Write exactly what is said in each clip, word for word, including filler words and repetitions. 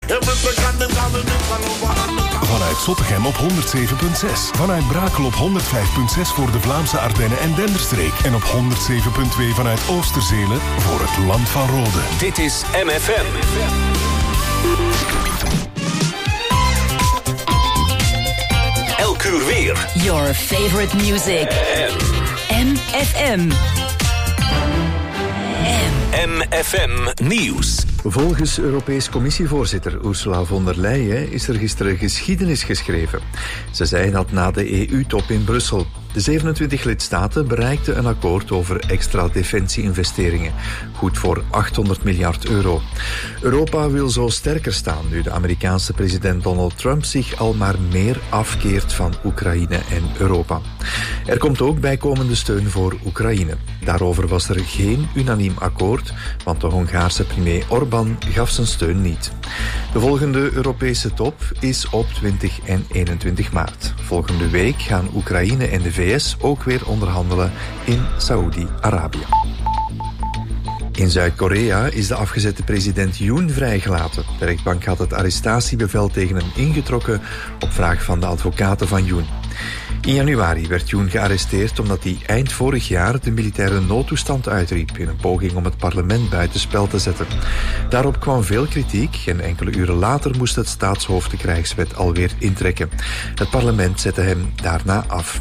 Vanuit Zottegem op honderd zeven komma zes. Vanuit Brakel op honderd vijf komma zes voor de Vlaamse Ardennen en Denderstreek. En op honderd zeven komma twee vanuit Oosterzelen voor het Land van Rode. Dit is M F M. Elk uur weer. Your favorite music. M F M. M F M Nieuws. Volgens Europees Commissievoorzitter Ursula von der Leyen is er gisteren geschiedenis geschreven. Ze zei dat na de E U-top in Brussel. De zevenentwintig lidstaten bereikten een akkoord over extra defensie-investeringen. Goed voor achthonderd miljard euro. Europa wil zo sterker staan nu de Amerikaanse president Donald Trump zich al maar meer afkeert van Oekraïne en Europa. Er komt ook bijkomende steun voor Oekraïne. Daarover was er geen unaniem akkoord, want de Hongaarse premier Orbán gaf zijn steun niet. De volgende Europese top is op twintig en eenentwintig maart. Volgende week gaan Oekraïne en de V S ook weer onderhandelen in Saoedi-Arabië. In Zuid-Korea is de afgezette president Yoon vrijgelaten. De rechtbank had het arrestatiebevel tegen hem ingetrokken op vraag van de advocaten van Yoon. In januari werd Yoon gearresteerd omdat hij eind vorig jaar de militaire noodtoestand uitriep in een poging om het parlement buitenspel te zetten. Daarop kwam veel kritiek en enkele uren later moest het staatshoofd de krijgswet alweer intrekken. Het parlement zette hem daarna af.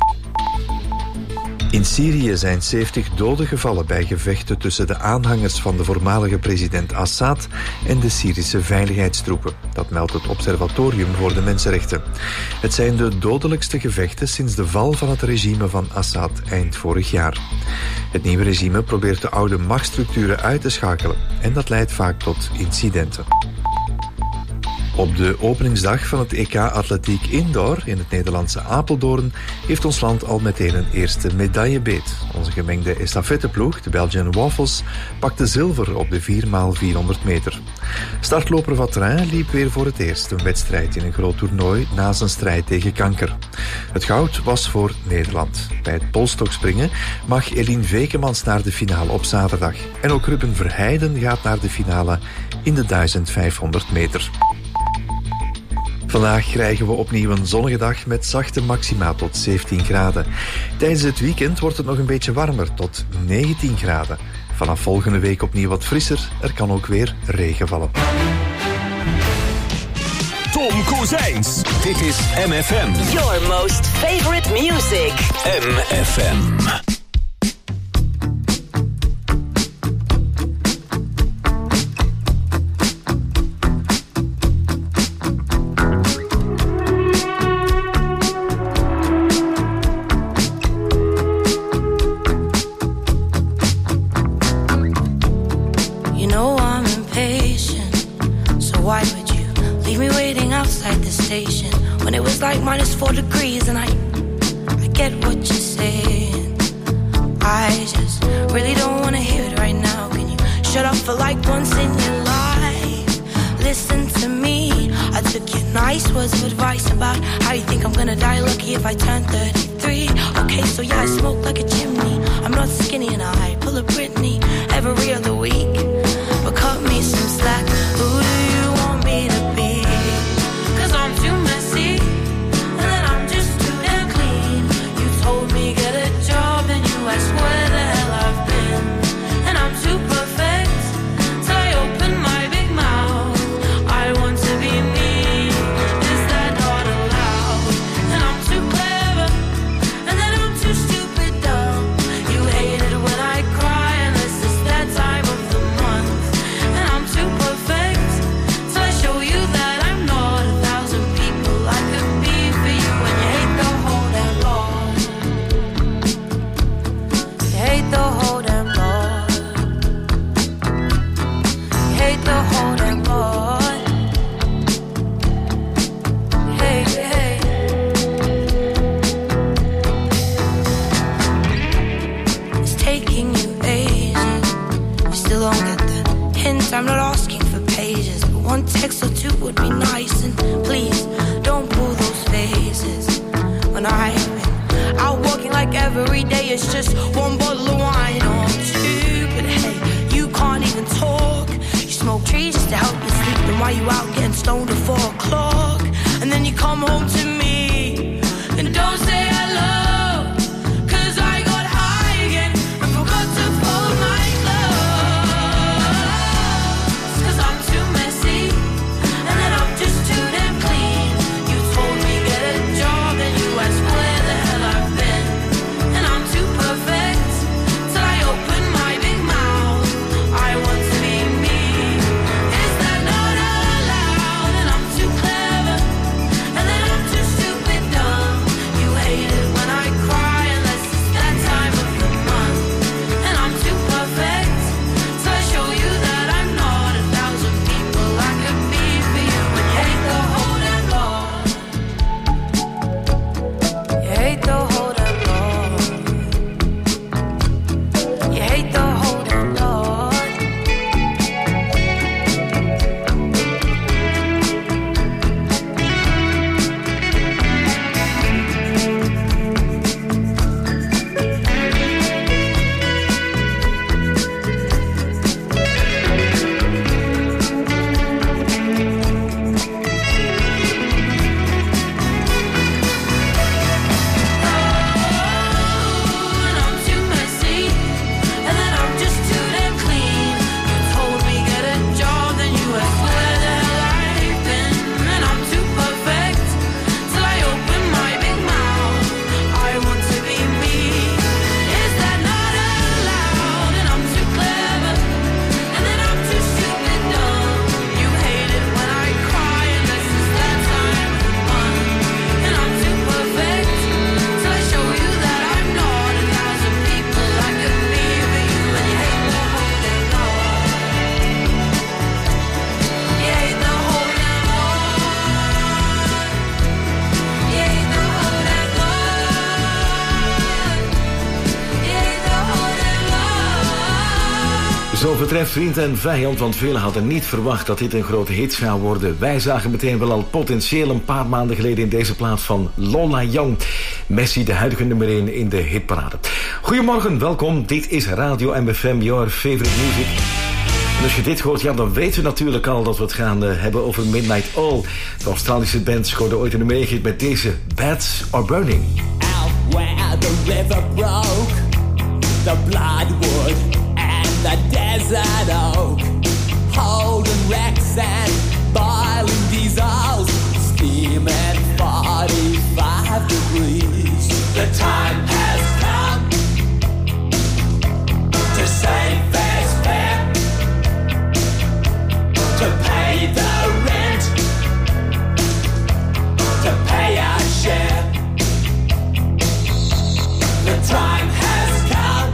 In Syrië zijn zeventig doden gevallen bij gevechten tussen de aanhangers van de voormalige president Assad en de Syrische veiligheidstroepen. Dat meldt het Observatorium voor de Mensenrechten. Het zijn de dodelijkste gevechten sinds de val van het regime van Assad eind vorig jaar. Het nieuwe regime probeert de oude machtsstructuren uit te schakelen en dat leidt vaak tot incidenten. Op de openingsdag van het E K Atletiek Indoor in het Nederlandse Apeldoorn heeft ons land al meteen een eerste medaille beet. Onze gemengde estafetteploeg, de Belgian Waffles, pakte zilver op de vier bij vierhonderd meter. Startloper Vatrin liep weer voor het eerst een wedstrijd in een groot toernooi na zijn strijd tegen kanker. Het goud was voor Nederland. Bij het polstokspringen mag Eline Vekemans naar de finale op zaterdag. En ook Ruben Verheijden gaat naar de finale in de duizend vijfhonderd meter. Vandaag krijgen we opnieuw een zonnige dag met zachte maxima tot zeventien graden. Tijdens het weekend wordt het nog een beetje warmer tot negentien graden. Vanaf volgende week opnieuw wat frisser. Er kan ook weer regen vallen. Tom Kozijns. Dit is M F M. Your most favorite music. M F M. Minus four degrees and I, I get what you're saying. I just really don't want to hear it right now. Can you shut up for like once in your life? Listen to me. I took your nice words of advice about how you think I'm gonna die lucky if I turn thirty-three. Okay, so yeah, I smoke like a chimney. I'm not skinny and I pull a Britney every other week. But cut me some slack. Who do you want me to be? Cause I'm too messy. Get a job and you ask where the hell I've been. And I'm too perfect till I open my big mouth. I want to be me, is that not allowed? And I'm too clever, and then I'm too stupid dumb. You hate it when I cry unless it's that time of the month. And I'm too perfect till I show you that I'm not a thousand people I could be for you. And you hate the whole damn lot. Hate the whole damn lot. Hate the whole damn lot. Hey, hey. It's taking you ages. You still don't get the hint. I'm not asking for pages, but one text or two would be nice. And please don't pull those faces when I've been out walking like every day. It's just one bottle of wine or two. But hey, you can't even talk. You smoke trees just to help you sleep. Then why Why you out getting stoned at four o'clock? And then you come home to me and don't say hello, 'cause I got high again and forgot to fold my clothes. 'Cause I'm too messy and then I'm just too damn clean. You told me get a job and you asked where the hell I've been, and I'm too perfect till I open my big mouth. I want to be me. Is that not allowed? And I'm too clever and then I'm too stupid dumb. You hate it when I cry unless it's that time of the month, and I'm too perfect till I show you that I'm not a thousand people I could be for you. And you hate the hold and love. You hate the hold and love. You hate the hold and love. And I'm too messy and then I'm just too damn clean. You told me get a job, then you asked where the hell I've been, and I'm too perfect till I open my big mouth. I want to be me. Is that not allowed? And I'm too clever and then I'm too stupid dumb. You hate it when I cry unless it's that time of the month, and I'm too perfect till I show you that I'm not a thousand people I could be for you. And you hate the hold and love. You hate the hold and love. You hate the hold and love. You hate the hold and love. Zo betreft vriend en vijand, want velen hadden niet verwacht dat dit een grote hit zou worden. Wij zagen meteen wel al potentieel een paar maanden geleden in deze plaats van Lola Young. Messi, de huidige nummer één in de hitparade. Goedemorgen, welkom. Dit is Radio M F M, your favorite music. En als je dit hoort, ja, dan weten we natuurlijk al dat we het gaan uh, hebben over Midnight Oil. De Australische band scoorde ooit een nummer één hit met deze Beds Are Burning. Out where the river broke, the bloodwood and the desert oak, holding wrecks and boiling diesels, steaming forty-five degrees. The time has come to save fair's fair, to pay the rent, to pay our share. The time has come,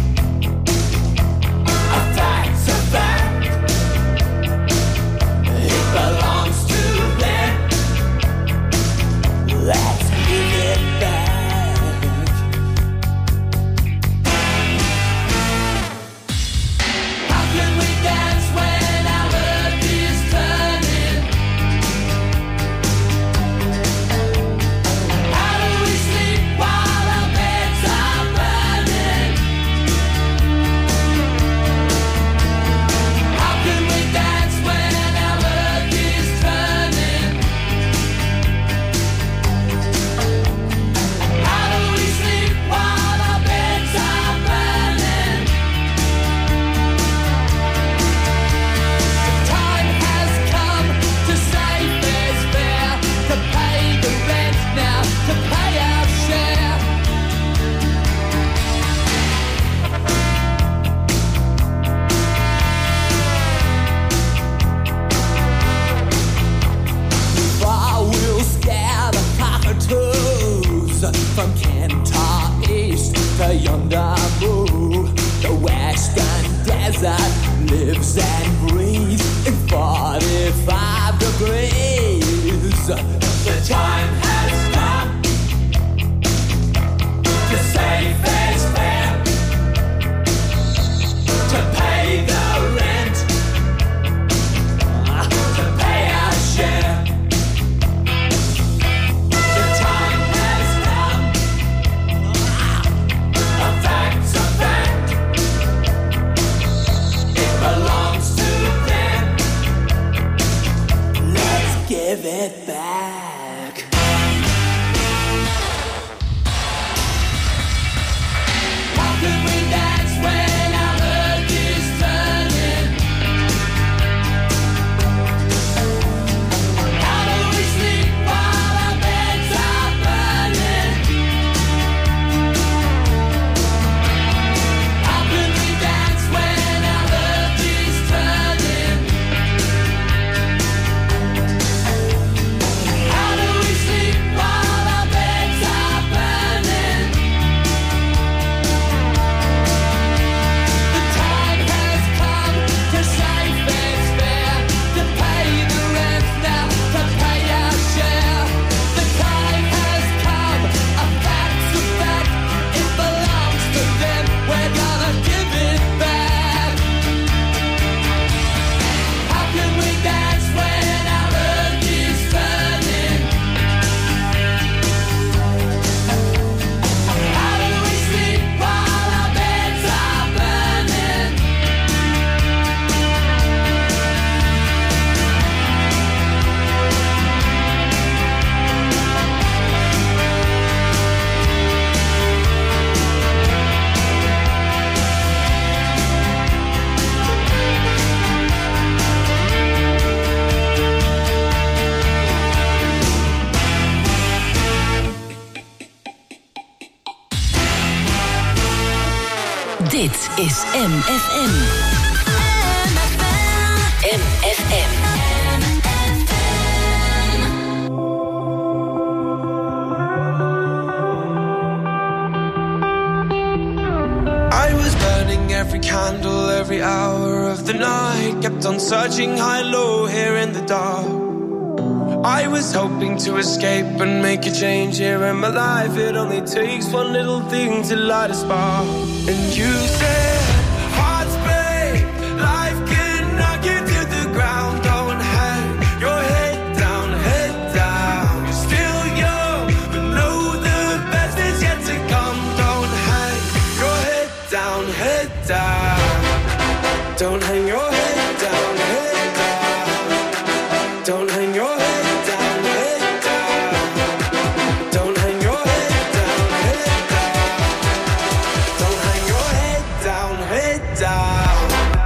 a fact's a fact, it belongs to them. Let's give it back. How can we dance when our earth is turning? How do we sleep while our beds are burning? How can we dance when our earth is turning? How do we sleep while our beds are burning? The time has come to save fair's fair, to pay the rent now, to pay our share. I will scare the cockatoos from Kentar East to yonder moon. The western desert lives and breathes in forty-five degrees. The time has come to save fair's fair, to pay the rent, to pay our share. The time has come, a fact's a fact, it belongs to them. give it back. How can we dance when our earth is turning? How do we sleep while our beds are burning? How can we dance when our earth is turning? How do we sleep while our beds are burning? The time has come to save fair's fair, to pay the rent now, to pay our share. The time has come, a fact's a fact, it belongs to them, we're gonna give it back. How can we dance when our earth is turning? How do we sleep while our beds are burning? Dit is M F M. M F M. I was burning every candle, every hour of the night. Kept on searching high, low, here in the dark. I was hoping to escape and make a change here in my life. It only takes one little thing to light a spark. And you said, hearts break, life can knock you to the ground. Don't hang your head down, head down. You're still young, but know the best is yet to come. Don't hang your head down, head down. Don't hang your head down, head down. Don't hang your head down, head down. Don't hang your head down, head down. Don't hang your head down, head down.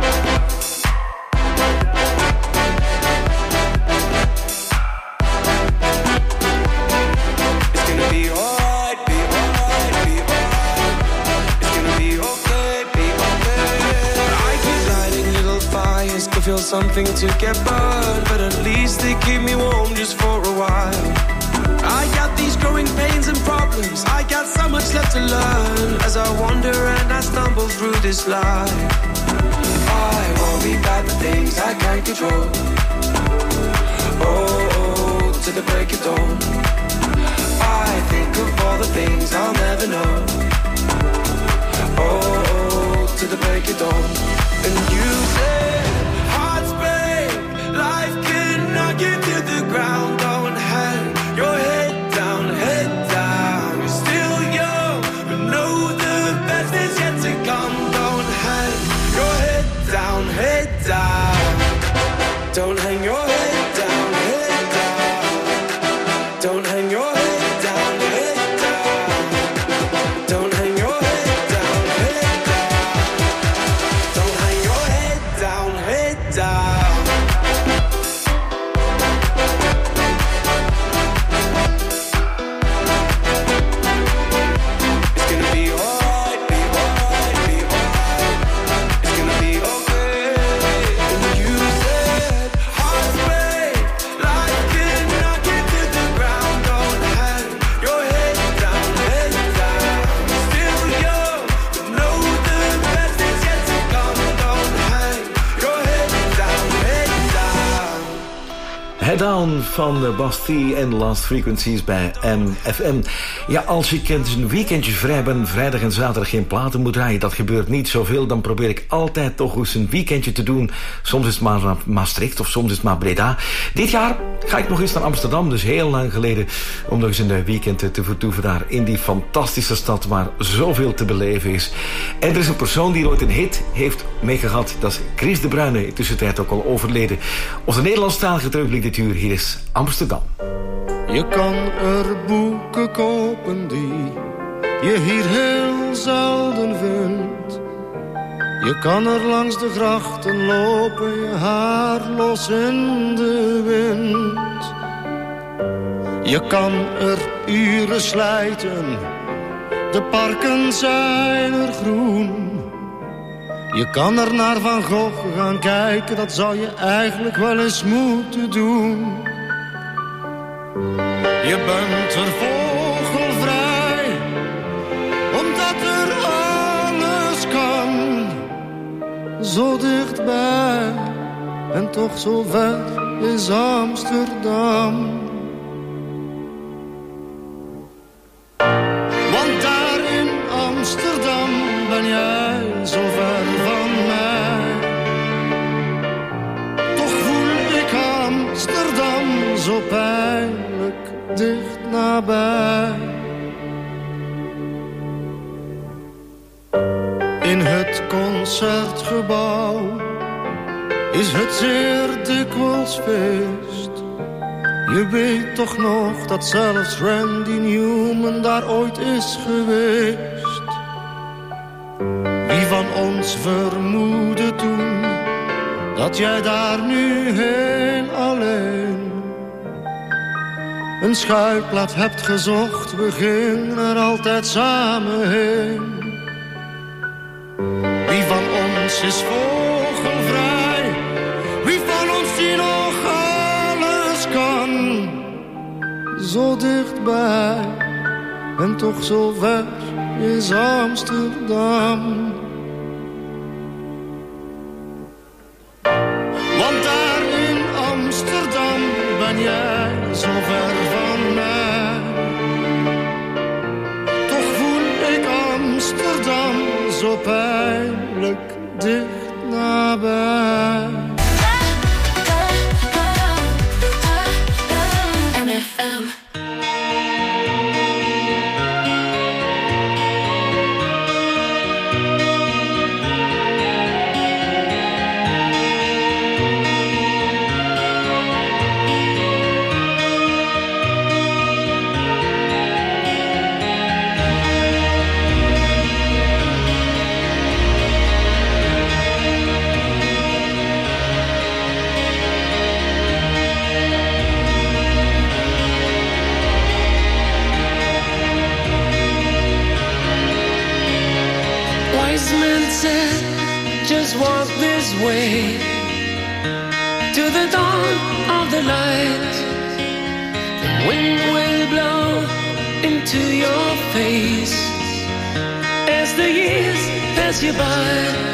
It's gonna be alright, be alright, be alright. It's gonna be okay, be okay. I keep lighting little fires to feel something to get burned, but at least they keep me warm just for a while. I got these growing pains and problems, I got so much left to learn as I wander and I stumble through this life. I worry about the things I can't control. Oh, oh, to the break of dawn. I think of all the things I'll never know. Oh, oh, to the break of dawn. And you said, hearts break, life can knock you to the ground. Don't hang your head down, head down. You're still young, but know the best is yet to come. Don't hang your head down, head down. Don't hang your head down, head down. Don't hang your head down, head down. Don't hang your head down, head down. Don't hang your head down, head down. It's gonna be alright, be alright, be alright. It's gonna be okay. And you said, hearts break, life can knock you to the ground. Don't hang your head down, head down. You're still young, but know the best is yet to come. Don't hang your head down, head down. Head Down van de Bastille en Last Frequencies bij M F M. Ja, als ik een weekendje vrij ben, vrijdag en zaterdag geen platen moet draaien, dat gebeurt niet zoveel, dan probeer ik altijd toch eens een weekendje te doen. Soms is het maar Maastricht of soms is het maar Breda. Dit jaar ga ik nog eens naar Amsterdam, dus heel lang geleden, om nog eens een weekend te vertoeven daar in die fantastische stad waar zoveel te beleven is. En er is een persoon die ooit een hit heeft meegehad, dat is Chris de Bruyne, in tussentijd ook al overleden. Onze Nederlandstalige teugdliteratuur Hier is Amsterdam. Je kan er boeken kopen die je hier heel zelden vindt. Je kan er langs de grachten lopen, je haar los in de wind. Je kan er uren slijten, de parken zijn er groen. Je kan er naar Van Gogh gaan kijken, dat zou je eigenlijk wel eens moeten doen. Je bent er vogelvrij, omdat er alles kan. Zo dichtbij en toch zo ver is Amsterdam. Want daar in Amsterdam ben jij zo ver van mij. Toch voel ik Amsterdam zo pijnlijk dicht nabij. In het Concertgebouw is het zeer dikwijls feest. Je weet toch nog dat zelfs Randy Newman daar ooit is geweest. Wie van ons vermoedde toen dat jij daar nu heel alleen een schuilplaats hebt gezocht? We gingen er altijd samen heen. Wie van ons is vogelvrij? Wie van ons die nog alles kan? Zo dichtbij en toch zo ver is Amsterdam. Want daar in Amsterdam ben jij zo ver van mij. Toch voel ik Amsterdam zo pijnlijk dicht nabij. M F M. Said, just walk this way to the dawn of the light. The wind will blow into your face as the years pass you by.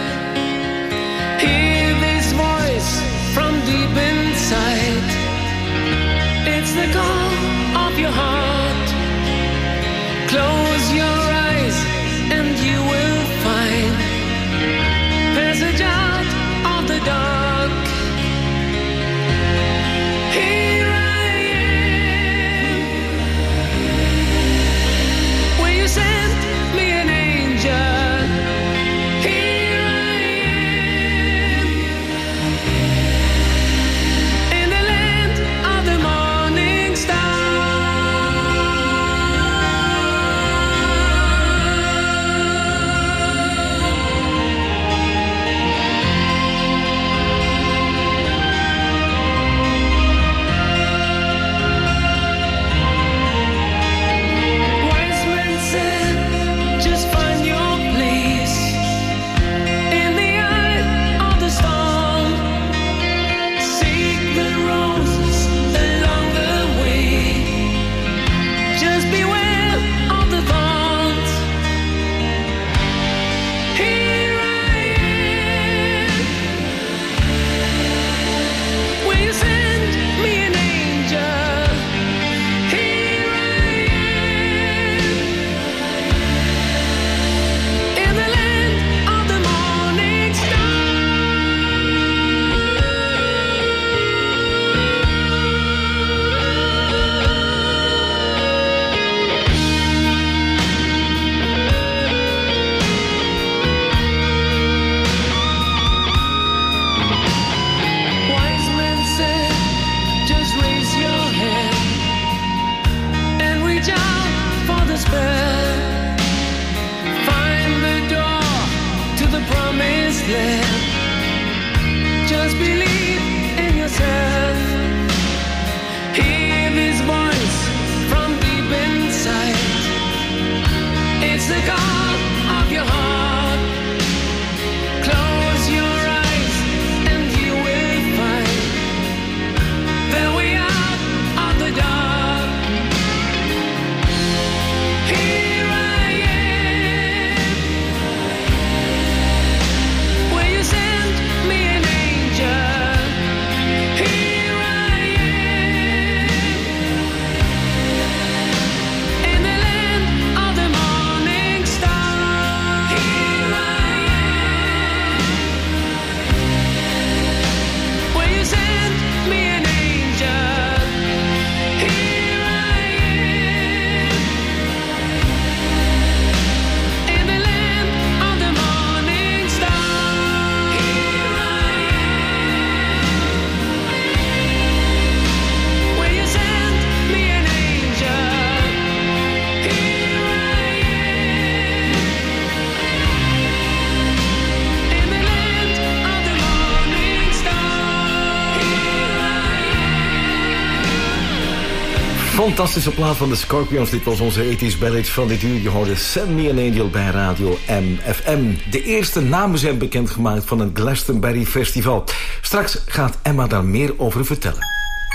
Hear this voice from deep inside. It's the call of your heart. Close your eyes and you will find passage out of the dark. Here I am. Will you send me an angel? Here I am. In the land of the morning star. wasteland. Just believe in yourself. Hear this voice from deep inside. It's the call of your heart. Close your eyes and you will find the way out of the dark. Here I am. Will you send me an angel? Here I am. In the land of the morning star. Here I am. Will you send me an angel? Here I am. In the land of the morning star. Here I am. Will you send me an angel? Here I am. In the land of the morning star. Here I am. Fantastische plaat van de Scorpions. Dit was onze ethisch ballad van dit uur. Je hoorde Send Me an Angel bij Radio M F M. De eerste namen zijn bekendgemaakt van het Glastonbury Festival. Straks gaat Emma daar meer over vertellen.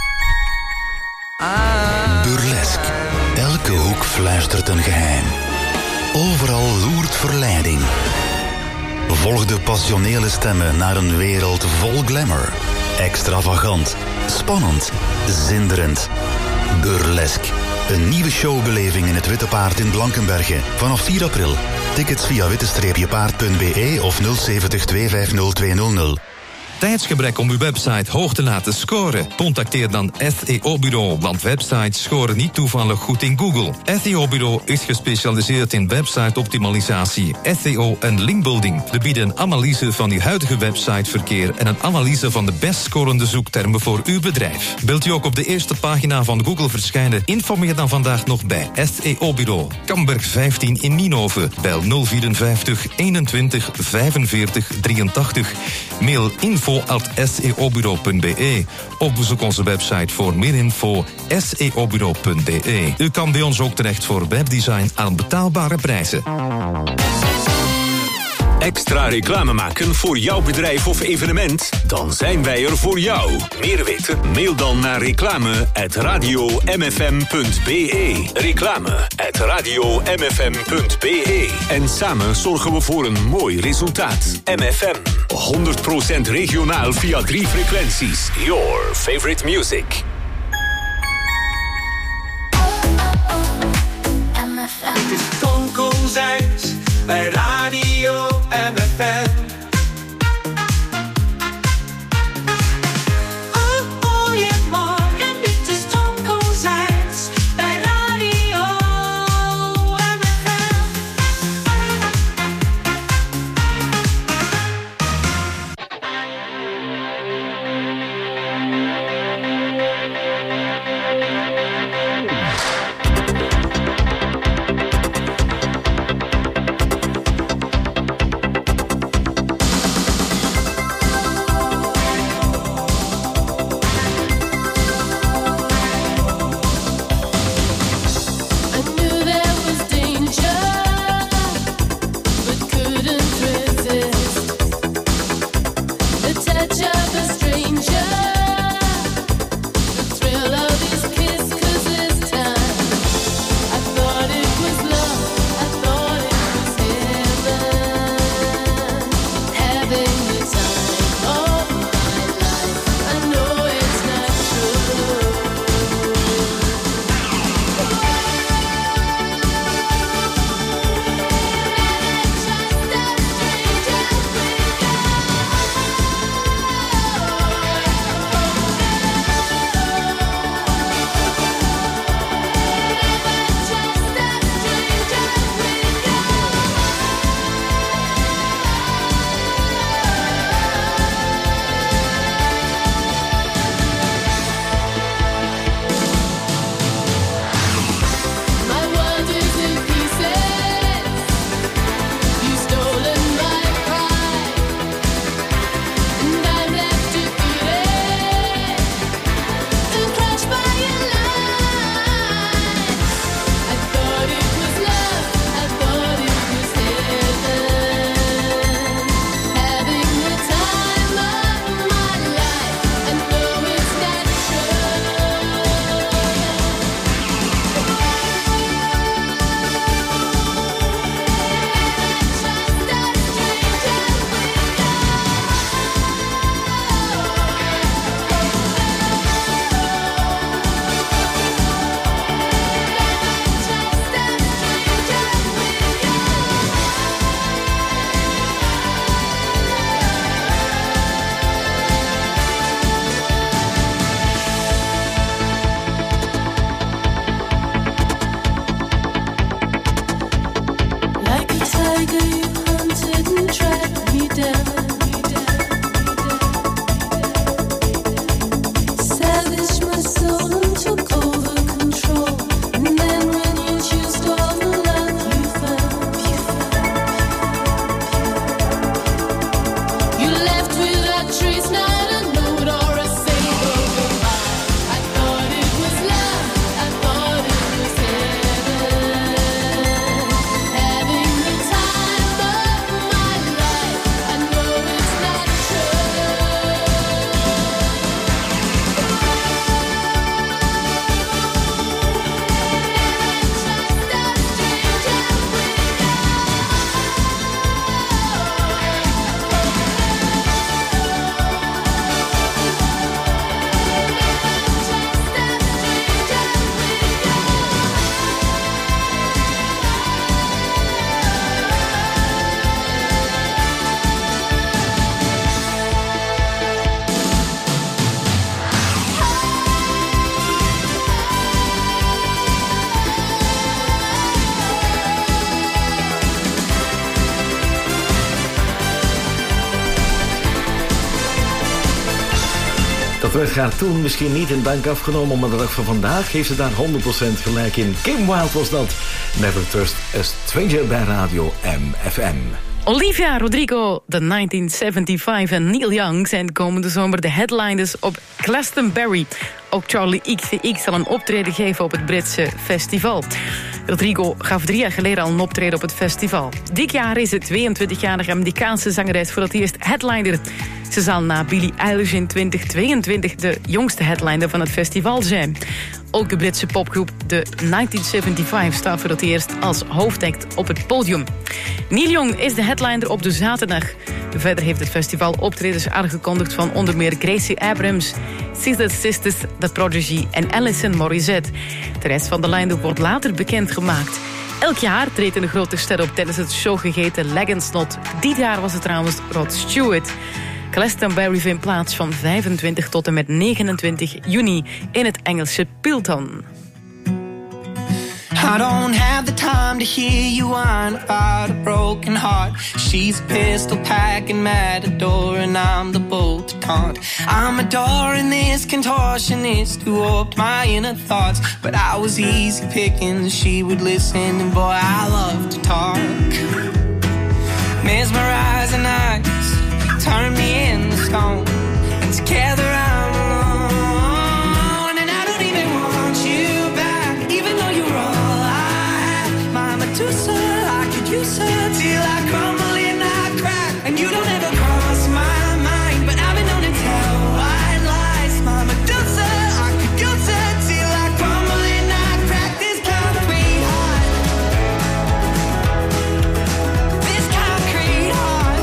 Burlesque. Elke hoek fluistert een geheim. Overal loert verleiding. Volg de passionele stemmen naar een wereld vol glamour. Extravagant, spannend, zinderend. Burlesque. Een nieuwe showbeleving in het Witte Paard in Blankenberge. Vanaf vier april. Tickets via witte paard punt b e of nul zeventig twee vijf nul twee nul nul. Tijdsgebrek om uw website hoog te laten scoren? Contacteer dan S E O-bureau, want websites scoren niet toevallig goed in Google. S E O-bureau is gespecialiseerd in website-optimalisatie, S E O en linkbuilding. We bieden een analyse van uw huidige websiteverkeer en een analyse van de best scorende zoektermen voor uw bedrijf. Wilt u ook op de eerste pagina van Google verschijnen? Informeer dan vandaag nog bij S E O-bureau. Kamberg vijftien in Nienhoven. Bel nul vierenvijftig eenentwintig vijfenveertig drieëntachtig. Mail info at s e o bureau punt b e of bezoek onze website voor meer info s e o bureau punt b e. U kan bij ons ook terecht voor webdesign aan betaalbare prijzen. Extra reclame maken voor jouw bedrijf of evenement? Dan zijn wij er voor jou. Meer weten? Mail dan naar reclame at radio m f m punt b e. Reclame at radio m f m punt b e. En samen zorgen we voor een mooi resultaat. M F M. honderd procent regionaal via drie frequenties. Your favorite music. Het is Tom Kozijns bij Radio M F M. Oh, goeiemorgen, dit is Tom Kozijns bij Radio M F M. werd haar toen misschien niet in dank afgenomen, maar de dag van vandaag heeft ze daar honderd procent gelijk in. Kim Wilde was dat. Never Trust a Stranger bij Radio M F M. Olivia Rodrigo, de negentien zevenenzeventig en Neil Young zijn komende zomer de headliners op Glastonbury. Ook Charlie X C X zal een optreden geven op het Britse festival. Rodrigo gaf drie jaar geleden al een optreden op het festival. Dit jaar is de tweeëntwintigjarige Amerikaanse zangeres voor het eerst headliner. Ze zal na Billie Eilish in twintig tweeëntwintig de jongste headliner van het festival zijn. Ook de Britse popgroep de negentien zevenenzeventig staat voor het eerst als hoofdact op het podium. Neil Young is de headliner op de zaterdag. Verder heeft het festival optredens aangekondigd van onder meer Gracie Abrams, Sister Sisters, The Prodigy en Alison Morissette. De rest van de line-up wordt later bekendgemaakt. Elk jaar treedt een grote ster op tijdens het showgegeten Leggenslot. Dit jaar was het trouwens Rod Stewart. Glastonbury vindt plaats van vijfentwintig tot en met negenentwintig juni in het Engelse Pilton. I don't have the time to hear you whine about a broken heart. She's a pistol packing matador and I'm the bull to taunt. I'm adoring this contortionist who warped my inner thoughts. But I was easy picking, she would listen, and boy, I love to talk. Mesmerizing eyes turn me into stone, and together I'm alone. And I don't even want you back, even though you're all I have. My Medusa, I could use her till I crumble and I crack. And you don't ever cross my mind, but I've been known to tell white lies. My Medusa, I could use her till I crumble and I crack. This concrete heart, this concrete heart.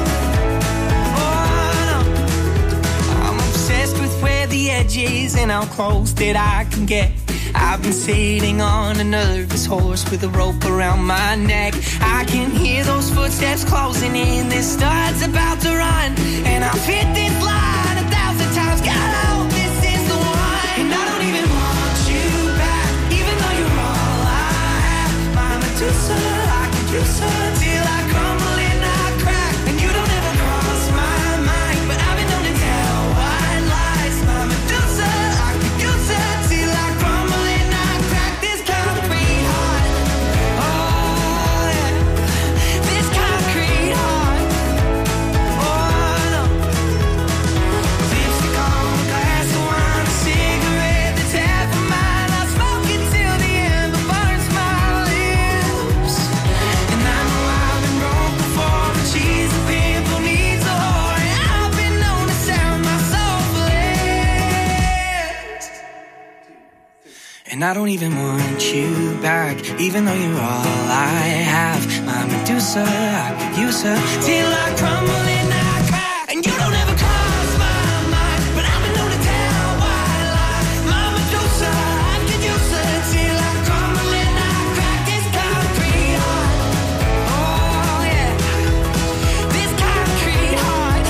The edges and how close that I can get. I've been sitting on a nervous horse with a rope around my neck. I can hear those footsteps closing in. This star's about to run, and I've hit this line a thousand times. God, I hope this is the one. And I don't even want you back, even though you're all I have. My Medusa, I could use her till I crumble and I crack. And you don't ever cross my mind, but I've been known to tell white lies. My Medusa, I could use her till I crumble and I crack. This concrete heart, oh yeah, this concrete heart, oh no. Lipstick on a glass of wine, a cigarette that's half of mine. I smoke it till the ember burns my lips. And I know I've been broke before, but she's a pimp who needs a whore. And I've been known to sound my soul flipped. And I don't even want you back, even though you're all I have. My Medusa, I could use her till I crumble and I crack. And you don't ever cross my mind, but I've been known to tell white lies. My Medusa, I could use her till I crumble and I crack. This concrete heart, oh yeah, this concrete heart,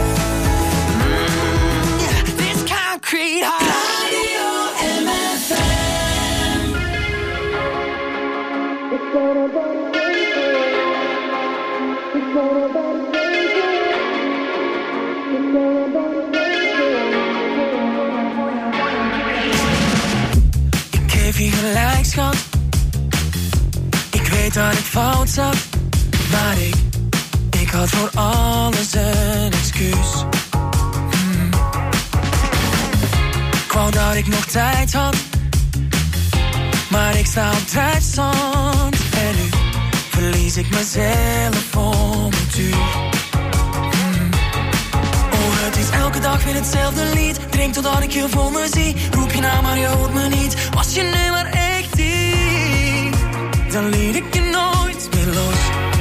mm, yeah, this concrete heart. Radio M F M. Ik geef je gelijk, schat. Ik weet dat ik fout zat, maar ik, ik had voor alles een excuus. Hmm. Ik wou dat ik nog tijd had, maar ik sta op drijfstand. En nu verlies ik mezelf om het uur. Hmm. Oh, het is elke dag weer hetzelfde lied. Drink totdat ik je voor me zie. Roep je naam, maar je hoort me niet. Was je nu maar echt hier, dan liet ik je nooit meer los.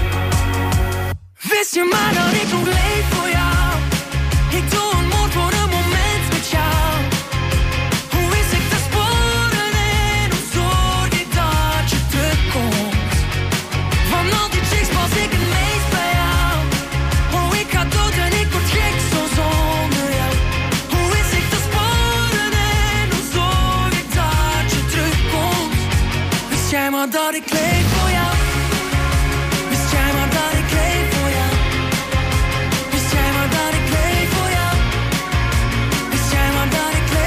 Wist je maar dat ik nog leef voor jou. Ik doe een moord voor een moment met jou. Hoe is ik te sporen en hoe zorg ik dat je terugkomt? Van al die chicks pas ik het meest bij jou. Oh, ik ga dood en ik word gek zo zonder jou. Hoe is ik te sporen en hoe zorg ik dat je terugkomt? Wist jij maar dat ik leef voor jou? Wist jij maar dat ik leef voor jou? Wist jij maar dat ik leef voor jou? Wist jij maar dat ik leef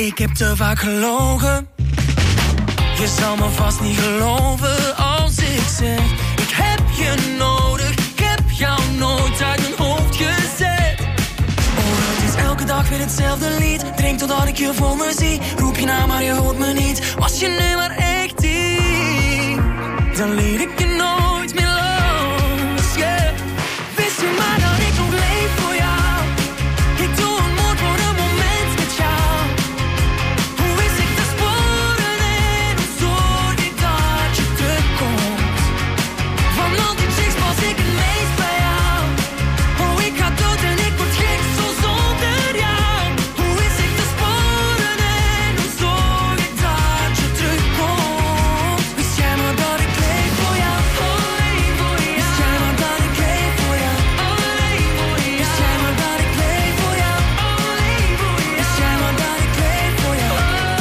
ik heb te vaak gelogen. Je zal me vast niet geloven als ik zeg, ik heb je nodig, ik heb jou nooit uit mijn hoofd gezet. Oh, het is elke dag weer hetzelfde lied. Drink totdat ik je voor me zie. Roep je naam maar je hoort me niet. Was je nu maar echt hier, dan liet ik je nooit meer los, yeah. Wist je maar dat ik nog leef voor jou. Ik doe een moord voor een moment met jou. Hoe wist ik te sporen en hoe zorg ik dat je terugkomt? Van al die chicks was ik het meest bij jou. Oh, ik ga dood en ik word gek zo zonder jou. Hoe wist ik te sporen en hoe zorg ik dat je terugkomt? Wist jij maar dat ik leef voor jou? Oh, leef voor jou. Wist jij maar dat ik leef voor jou? Oh, leef voor jou. Wist jij maar dat ik leef voor jou? Oh, leef voor jou. Wist jij maar dat ik leef voor jou?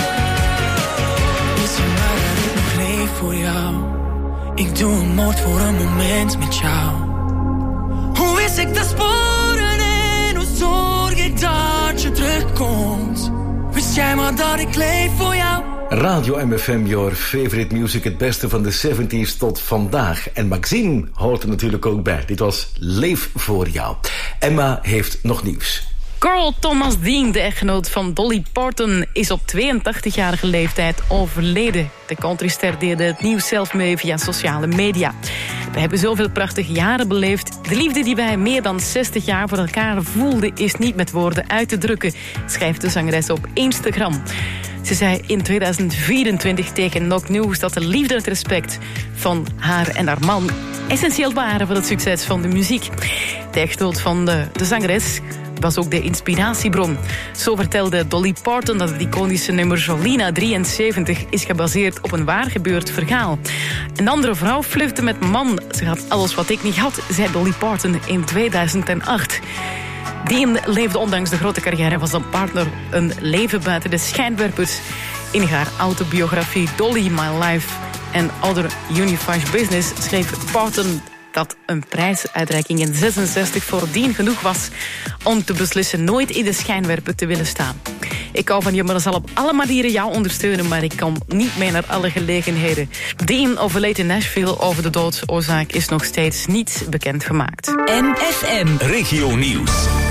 Wist je maar dat ik nog leef voor jou? Ik doe een moord voor een moment met jou. Hoe wist ik te sporen en hoe zorg ik dat je terugkomt? Wist jij maar dat ik leef voor jou? Radio M F M, your favorite music, het beste van de zeventig tot vandaag. En Maxime hoort er natuurlijk ook bij. Dit was Leef voor jou. Emma heeft nog nieuws. Carl Thomas Dean, de echtgenoot van Dolly Parton, is op tweeëntachtigjarige leeftijd overleden. De countryster deelde het nieuws zelf mee via sociale media. We hebben zoveel prachtige jaren beleefd. De liefde die wij meer dan zestig jaar voor elkaar voelden is niet met woorden uit te drukken, schrijft de zangeres op Instagram. Ze zei in tweeduizend vierentwintig tegen Knock News dat de liefde en het respect van haar en haar man essentieel waren voor het succes van de muziek. De echtgenoot van de, de zangeres was ook de inspiratiebron. Zo vertelde Dolly Parton dat het iconische nummer Jolina drieënzeventig is gebaseerd op een waar gebeurd verhaal. Een andere vrouw flirtte met mijn man. Ze had alles wat ik niet had, zei Dolly Parton in tweeduizend acht. Dean leefde ondanks de grote carrière van zijn partner een leven buiten de schijnwerpers. In haar autobiografie Dolly, My Life and Other Unfinished Business schreef Parton dat een prijsuitreiking in zesenzestig voor Dean genoeg was om te beslissen nooit in de schijnwerper te willen staan. Ik hou van je, maar zal op alle manieren jou ondersteunen, maar ik kan niet mee naar alle gelegenheden. Dean overleed in Nashville. Over de doodsoorzaak is nog steeds niets bekendgemaakt. M F M Regio Nieuws.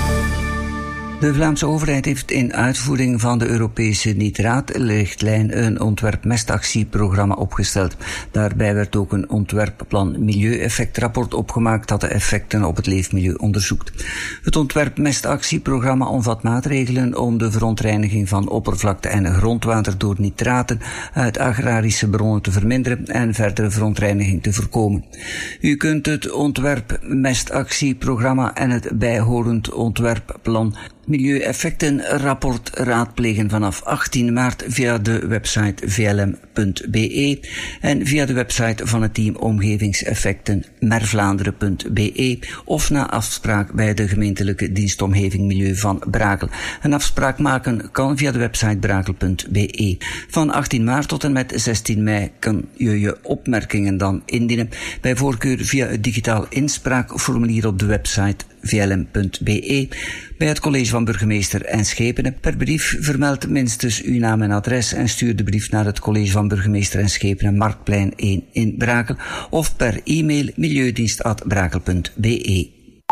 De Vlaamse overheid heeft in uitvoering van de Europese nitraatrichtlijn een ontwerp-mestactieprogramma opgesteld. Daarbij werd ook een ontwerpplan milieueffectrapport opgemaakt dat de effecten op het leefmilieu onderzoekt. Het ontwerp-mestactieprogramma omvat maatregelen om de verontreiniging van oppervlakte en grondwater door nitraten uit agrarische bronnen te verminderen en verdere verontreiniging te voorkomen. U kunt het ontwerp-mestactieprogramma en het bijhorend ontwerpplan Milieueffectenrapport raadplegen vanaf achttien maart via de website v l m punt b e en via de website van het team Omgevingseffecten mervlaanderen punt b e of na afspraak bij de gemeentelijke dienst Omgeving Milieu van Brakel. Een afspraak maken kan via de website brakel punt b e. Van achttien maart tot en met zestien mei kan je je opmerkingen dan indienen, bij voorkeur via het digitaal inspraakformulier op de website v l m punt b e, bij het college van burgemeester en Schepenen. Per brief vermeld minstens uw naam en adres en stuur de brief naar het college van burgemeester en Schepenen, Marktplein één in Brakel, of per e-mail milieudienst at brakel punt b e.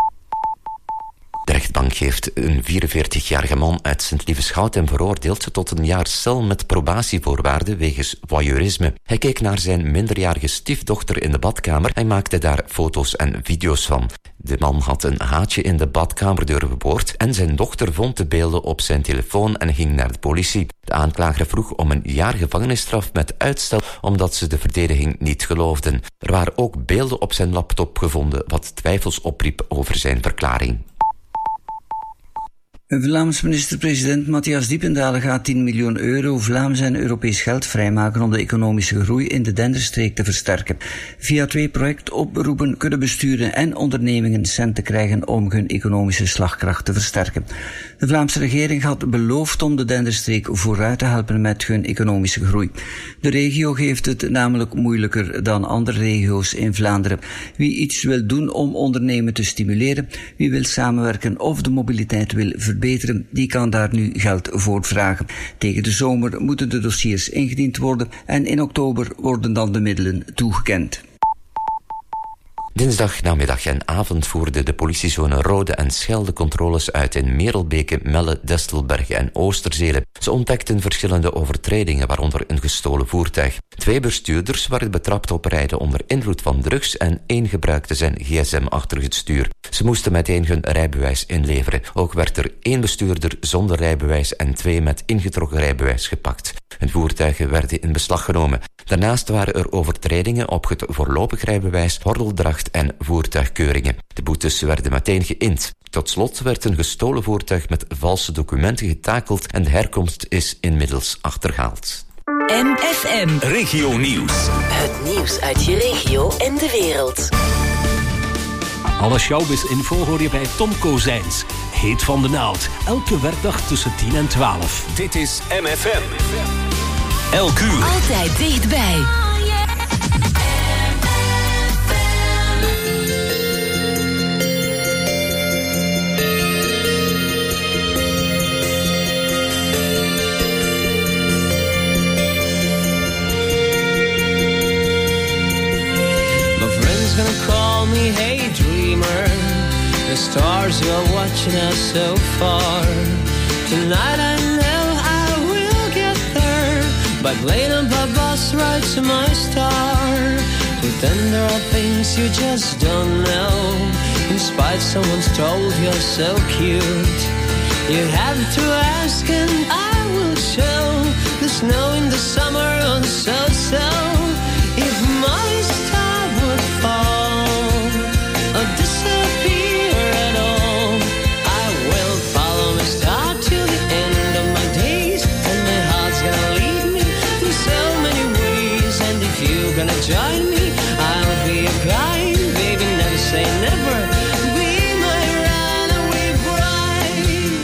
De rechtbank heeft een vierenveertigjarige man uit Sint-Lieveschouten veroordeeld tot een jaar cel met probatievoorwaarden wegens voyeurisme. Hij keek naar zijn minderjarige stiefdochter in de badkamer en maakte daar foto's en video's van. De man had een haatje in de badkamerdeur geboord en zijn dochter vond de beelden op zijn telefoon en ging naar de politie. De aanklager vroeg om een jaar gevangenisstraf met uitstel omdat ze de verdediging niet geloofden. Er waren ook beelden op zijn laptop gevonden wat twijfels opriep over zijn verklaring. Vlaams minister-president Matthias Diependalen gaat tien miljoen euro Vlaams en Europees geld vrijmaken om de economische groei in de Denderstreek te versterken. Via twee projectoproepen kunnen besturen en ondernemingen centen krijgen om hun economische slagkracht te versterken. De Vlaamse regering had beloofd om de Denderstreek vooruit te helpen met hun economische groei. De regio heeft het namelijk moeilijker dan andere regio's in Vlaanderen. Wie iets wil doen om ondernemen te stimuleren, wie wil samenwerken of de mobiliteit wil verbeteren, die kan daar nu geld voor vragen. Tegen de zomer moeten de dossiers ingediend worden en in oktober worden dan de middelen toegekend. Dinsdag namiddag en avond voerde de politiezone Rode en Schelde controles uit in Merelbeke, Melle, Destelbergen en Oosterzele. Ze ontdekten verschillende overtredingen, waaronder een gestolen voertuig. Twee bestuurders werden betrapt op rijden onder invloed van drugs en één gebruikte zijn gsm achter het stuur. Ze moesten meteen hun rijbewijs inleveren. Ook werd er één bestuurder zonder rijbewijs en twee met ingetrokken rijbewijs gepakt. Hun voertuigen werden in beslag genomen. Daarnaast waren er overtredingen op het voorlopig rijbewijs, hordeldracht en voertuigkeuringen. De boetes werden meteen geïnd. Tot slot werd een gestolen voertuig met valse documenten getakeld en de herkomst is inmiddels achterhaald. M F M. Regio Nieuws. Het nieuws uit je regio en de wereld. Alle showbiz-info hoor je bij Tom Kozijns. Heet van de naald. Elke werkdag tussen tien en twaalf. Dit is M F M. Elk uur. Altijd dichtbij. Gonna call me hey dreamer. The stars are watching us so far. Tonight I know I will get there by playing up a bus ride to my star. But then there are things you just don't know. In spite someone's told you're so cute. You have to ask and I will show. The snow in the summer on so-so. If my star would fall or disappear at all, I will follow my star till the end of my days. And my heart's gonna lead me through so many ways. And if you're gonna join me, I'll be a guide. Baby, never say never. Be my runaway bride.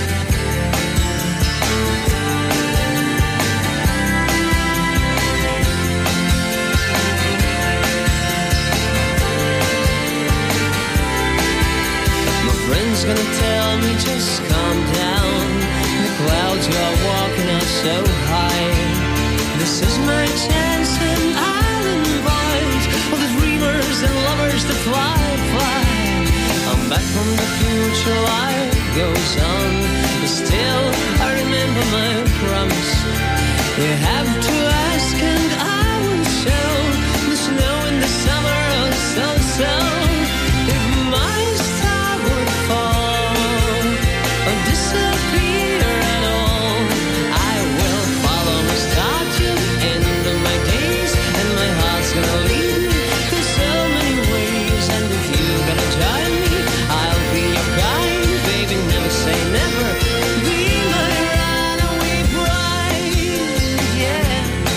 My friend's gonna tell me just calm down. The clouds are walking up so high. This is my chance and I'll invite all the dreamers and lovers to fly, fly. I'm back from the future, life goes on. But still, I remember my promise. You have to ask and I will show. The snow in the summer, oh so, so. If my star would fall or disappear at all, I will follow my star till the end of my days. And my heart's gonna lead me through so many ways. And if you're gonna join me, I'll be your guide. Baby, never say never. Be my runaway bride, yeah.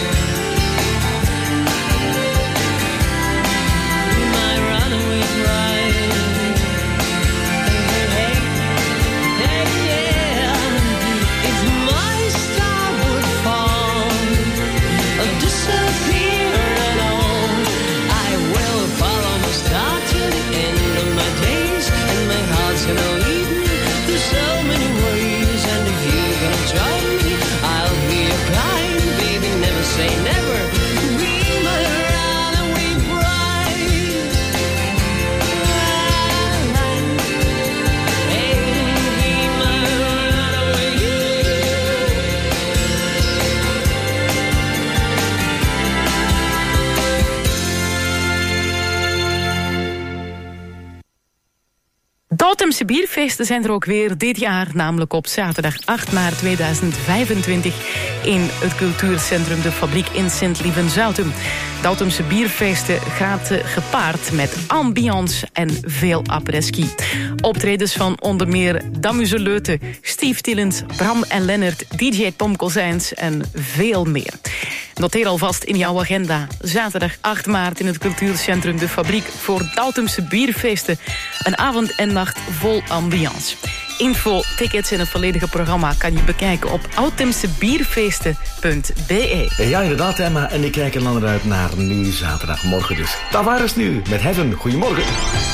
Be my runaway bride. Hey, hey, hey, hey, yeah. If my star would fall or disappear at all, I will follow my star till the end of my days. And my heart's gonna lead me through so many ways. And if you're gonna join me, I'll be your guide. Baby, never say never. Be my runaway bride. Hey, be my runaway. Doutumse bierfeesten zijn er ook weer dit jaar, namelijk op zaterdag acht maart tweeduizend vijfentwintig in het cultuurcentrum De Fabriek in Sint-Lieven-Zoutum. Doutumse bierfeesten gaat uh, gepaard met ambiance en veel après-ski. Optredens van onder meer Damuse Leute, Steve Tillens, Bram en Lennart, D J Tom Kozijns en veel meer. Noteer alvast in jouw agenda zaterdag acht maart in het cultuurcentrum De Fabriek voor Doutumse bierfeesten. Een avond en nacht vol ambiance. info, tickets en het volledige programma kan je bekijken op autumnsebierfeesten punt b e. Ja, inderdaad, Emma. En ik kijk er dan uit naar nu zaterdagmorgen. Dus Tavares nu met Heaven. Goedemorgen.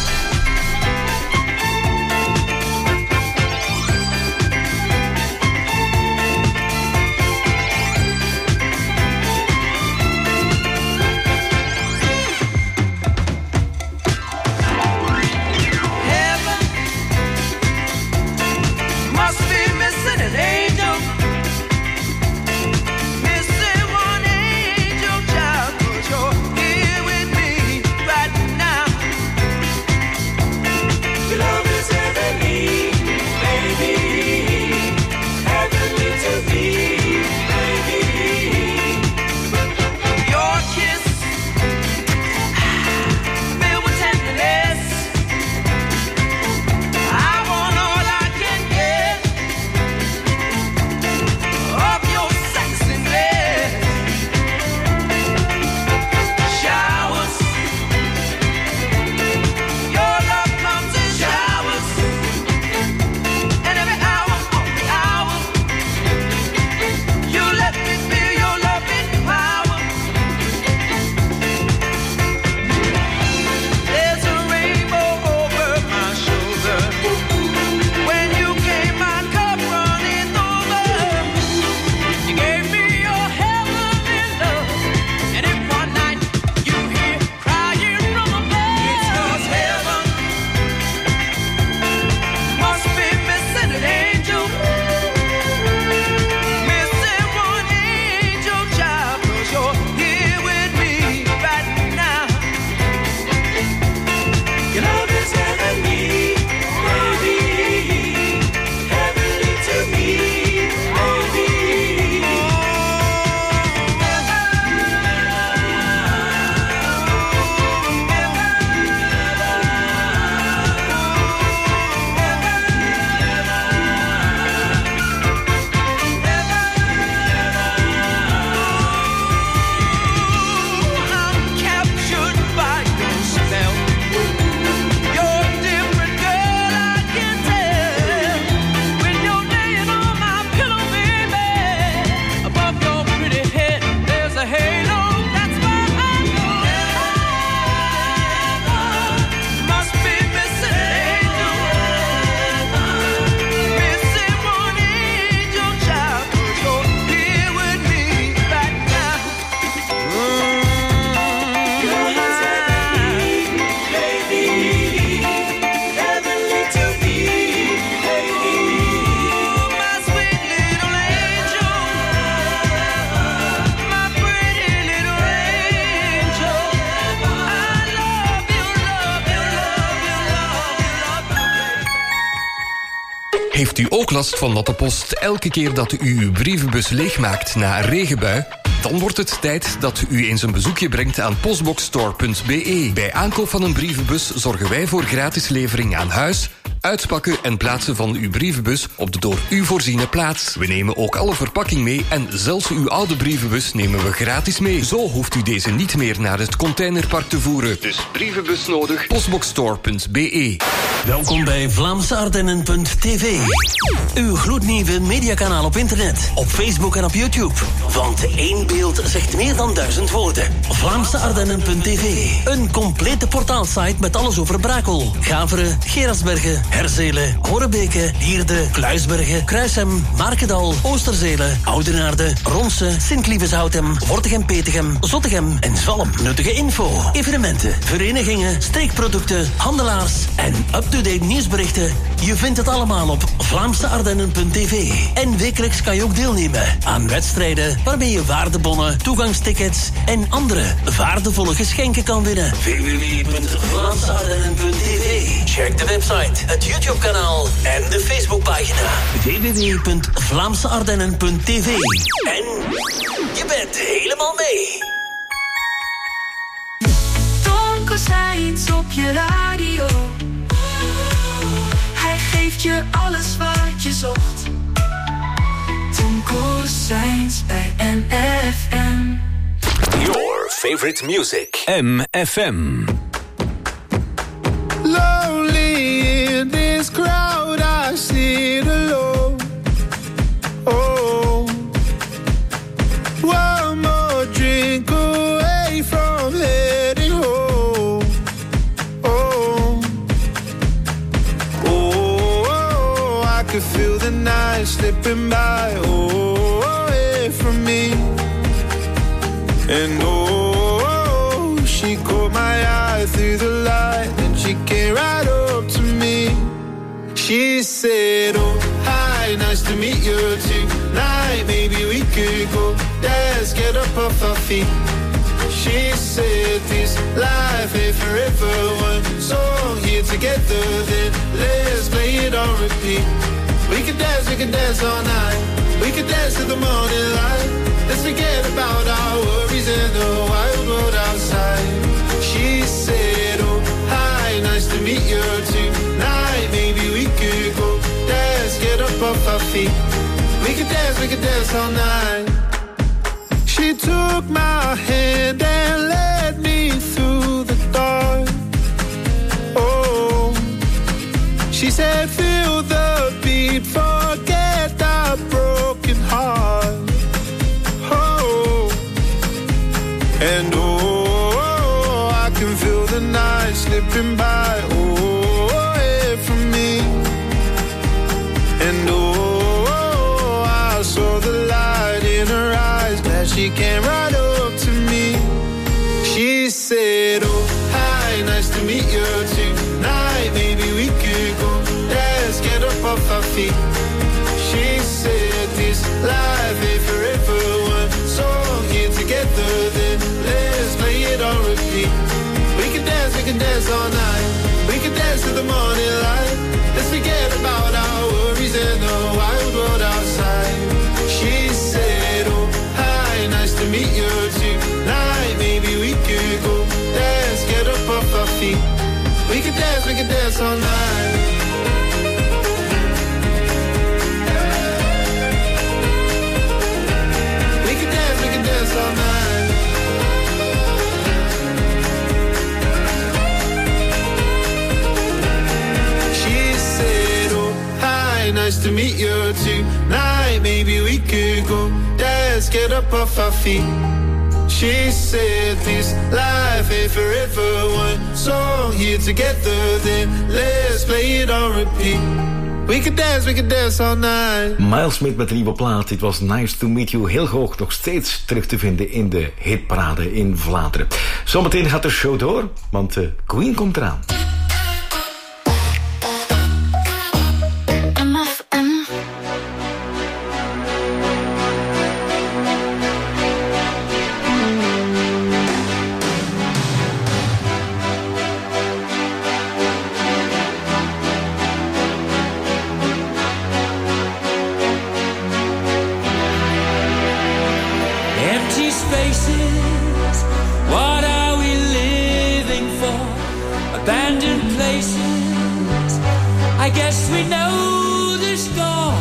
Heeft u ook last van natte post elke keer dat u uw brievenbus leegmaakt na een regenbui? Dan wordt het tijd dat u eens een bezoekje brengt aan postboxstore punt b e. Bij aankoop van een brievenbus zorgen wij voor gratis levering aan huis, uitpakken en plaatsen van uw brievenbus op de door u voorziene plaats. We nemen ook alle verpakking mee en zelfs uw oude brievenbus nemen we gratis mee. Zo hoeft u deze niet meer naar het containerpark te voeren. Dus brievenbus nodig, postboxstore punt b e. Welkom bij Vlaamse Ardennen punt t v. Uw gloednieuwe mediakanaal op internet, op Facebook en op YouTube. Want één beeld zegt meer dan duizend woorden. Vlaamse Ardennen punt t v. Een complete portaalsite met alles over Brakel, Gaveren, Gerasbergen, Herzelen, Horebeke, Hierde, Kluisbergen, Kruisem, Markedal, Oosterzelen, Oudenaarde, Ronse, Sint-Lieveshoutem, Wortegem-Petegem, Zottegem en Zalm. Nuttige info, evenementen, verenigingen, streekproducten, handelaars en up-to-date nieuwsberichten. Je vindt het allemaal op Vlaamse Ardennen punt t v. En wekelijks kan je ook deelnemen aan wedstrijden waarmee je waardebonnen, toegangstickets en andere waardevolle geschenken kan winnen. w w w punt vlaamse ardennen punt t v. Check de website, het YouTube-kanaal en de Facebookpagina. w w w punt vlaamse ardennen punt t v. En je bent helemaal mee. Tonko zei iets op je radio. Hij geeft je alles wat je zocht. Tonko zei bij M F M. Your favorite music. M F M. Lonely in this crowd I see. slipping by, oh, away from me. And oh, she caught my eye through the light, and she came right up to me. She said, oh, hi, nice to meet you tonight. Maybe we could go dance, get up off our feet. She said this life ain't forever, one song here together, then let's play it on repeat. We can dance, we can dance all night, we can dance till the morning light. Let's forget about our worries and the wild world outside. She said, oh, hi, nice to meet you tonight. Maybe we could go dance, get up off our feet. We can dance, we can dance all night. She took my hand and led me through the dark. Oh, she said, feel the beat, forget our broken heart. Oh, and oh, I can feel the night slipping by, oh, away from me. And oh, I saw the light in her eyes, glad she came right up to me. She said, oh, hi, nice to meet you tonight. Maybe we could go dance, get up off our feet. She said this life ain't forever, one song here together, then let's play it on repeat. We can dance, we can dance all night, we can dance till the morning light. Let's forget about our worries and the wild world outside. She said, oh, hi, nice to meet you tonight. Maybe we could go dance, get up off our feet. We can dance, we can dance all night. We can dance, we can dance all night. She said, oh, hi, nice to meet you tonight. Maybe we could go dance, get up off our feet. She said this life ain't forever, one song here together, then let's play it on repeat. We can dance, we can dance all night. Miles Smith met een nieuwe plaat. It was nice to meet you. Heel hoog, nog steeds terug te vinden in de hitparade in Vlaanderen. Zometeen gaat de show door, want uh, Queen komt eraan. Empty spaces, what are we living for? Abandoned places, I guess we know the score.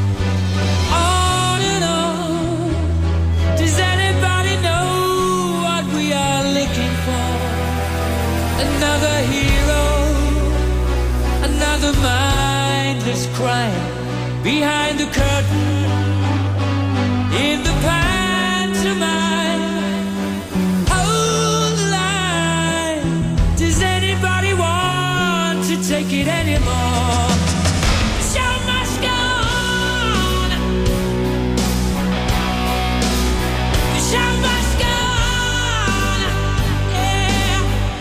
On and on, does anybody know what we are looking for? Another hero, another mindless crime behind the curtain, in the pantomime. Hold the line. Does anybody want to take it anymore? The show must go on. The show must go on. Yeah.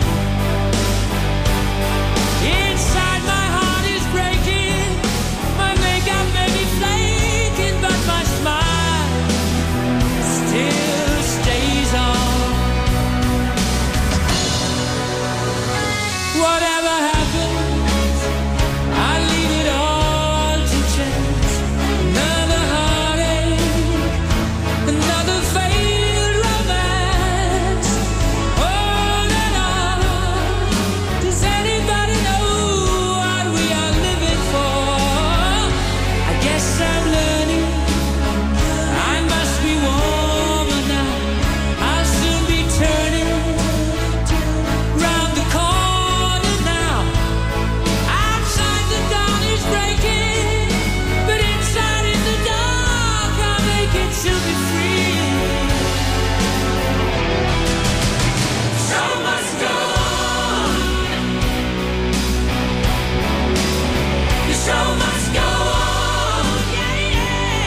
Inside my heart is breaking. My makeup may be flaking, but my smile still stays on. Whatever happens, I leave it all to chance. Another heartache, another failed romance. On and on. Does anybody know what we are living for? I guess I'm learning. I must be warmer now. I'll soon be turning round the corner now. Outside the dawn is breaking, but inside in the dark I'll make it to be free. Show must go on. The show must go on. Yeah, yeah.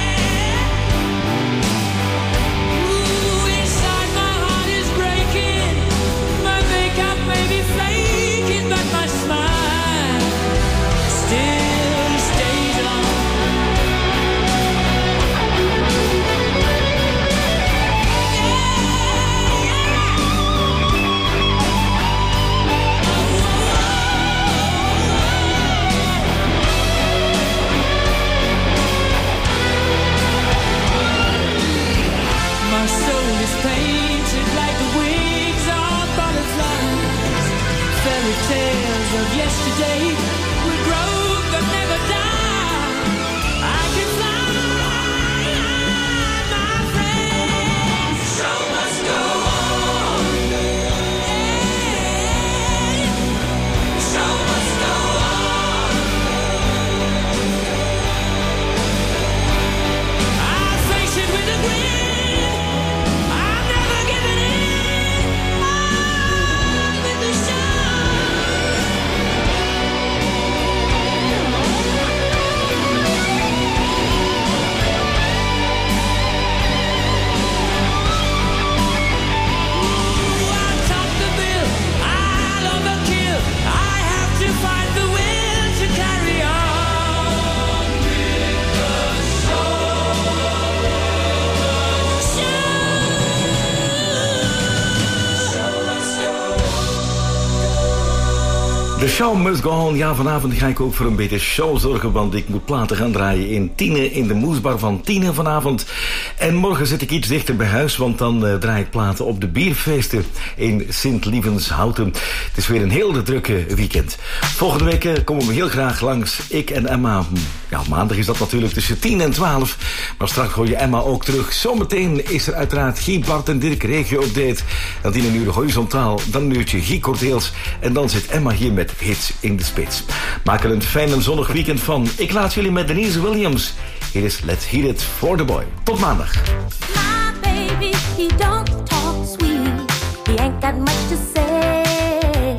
yesterday will grow but never die. I can fly, my friend. Show must go on. Show must go on. I face it with a grin. I'm never giving in. On with the show. Top the bill, I'll overkill. I have to find the will to carry on with the De show must go on. Ja, vanavond ga ik ook voor een beetje show zorgen, want ik moet platen gaan draaien in Tiene, in de Moesbar van Tiene vanavond. En morgen zit ik iets dichter bij huis, want dan uh, draai ik platen op de bierfeesten in Sint-Lievenshouten. Het is weer een heel drukke weekend. Volgende week uh, komen we heel graag langs, ik en Emma. Ja, maandag is dat natuurlijk tussen tien en twaalf. Maar straks hoor je Emma ook terug. Zometeen is er uiteraard Guy, Bart en Dirk regio-update. Dan in een uur horizontaal, dan een uurtje Guy Cordeels. En dan zit Emma hier met hits in de spits. Maak er een fijn en zonnig weekend van. Ik laat jullie met Denise Williams. Hier is Let's Hear It for the Boy. Tot maandag. My baby, he don't talk sweet. He ain't got much to say.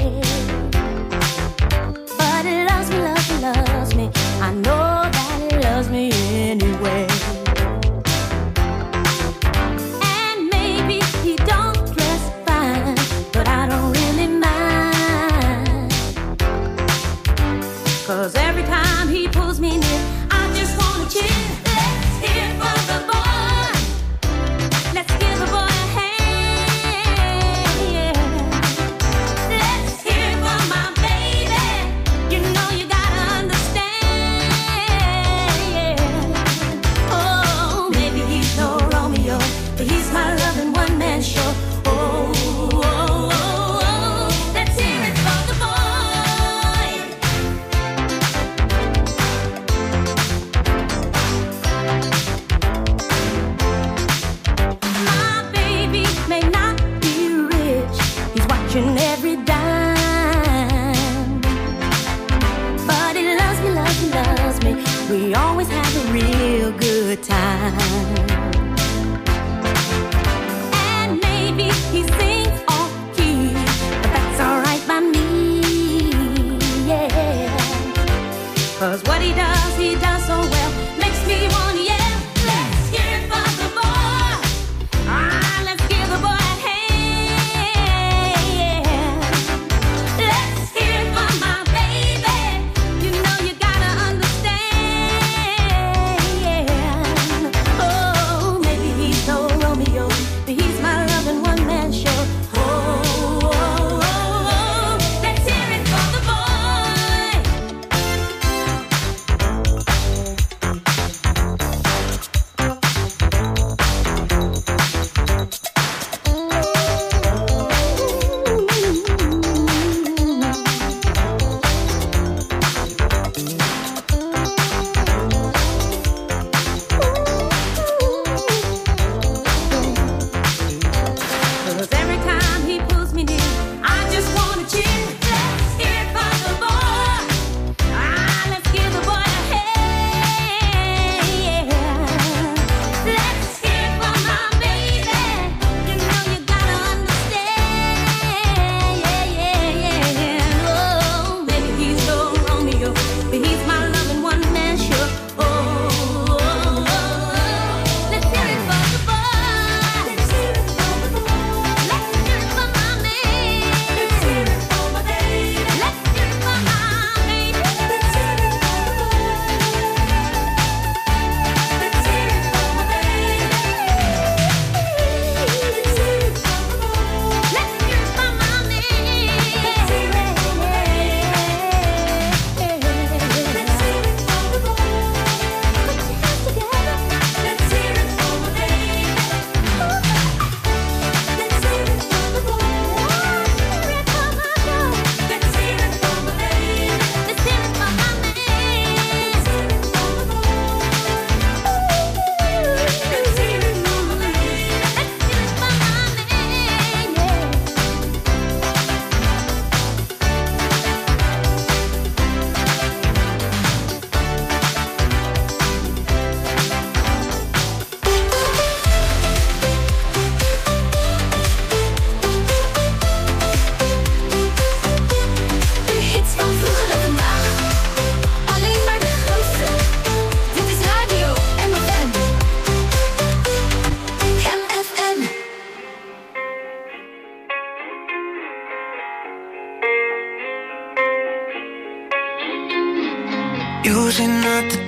But he loves me, loves me, loves me. I know that he loves me anyway. And maybe he don't dress fine, but I don't really mind. 'Cause every time he pulls me near, I just wanna cheer. Let's hear it for the boy. Let's give the boy a hand. Yeah.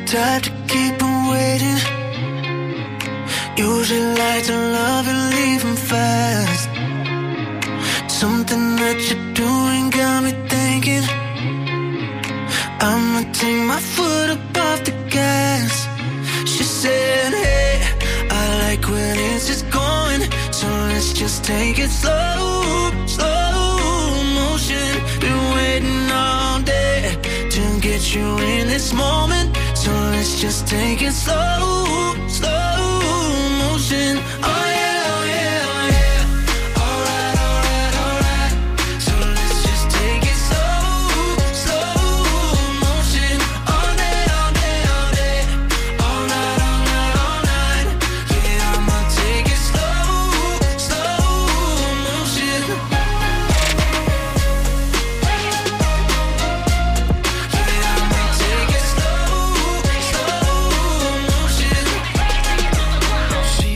type to keep him waiting. Usually like to love and leave him fast. Something that you're doing got me thinking I'ma take my foot up off the gas. She said, hey, I like when it's just going, so let's just take it slow, slow motion. Been waiting all day to get you in this moment, so let's just take it slow, slow